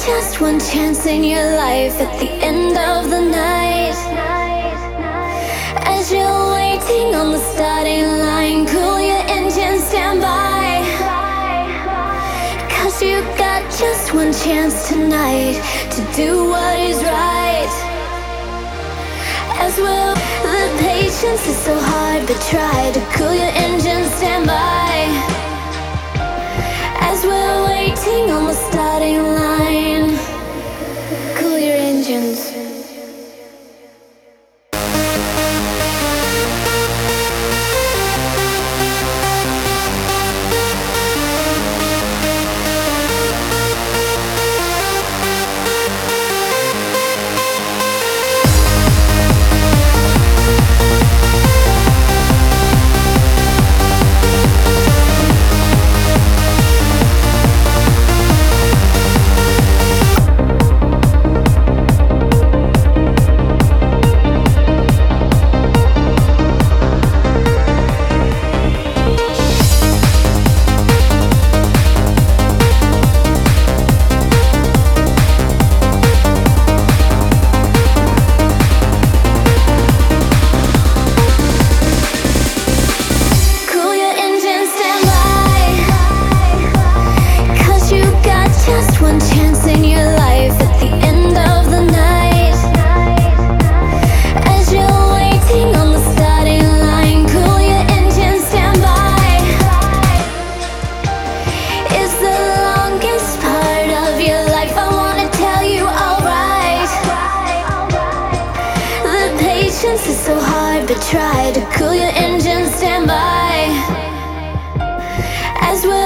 just one chance in your life at the end of the night. As you're waiting on the starting line, cool your engine, stand by. 'Cause you got just one chance tonight to do what is right. As well, the patience is so hard, but try to cool your engine, stand by. As we're waiting on the starting line, cool your engines. Patience is so hard, but try to cool your engine, stand by. As we're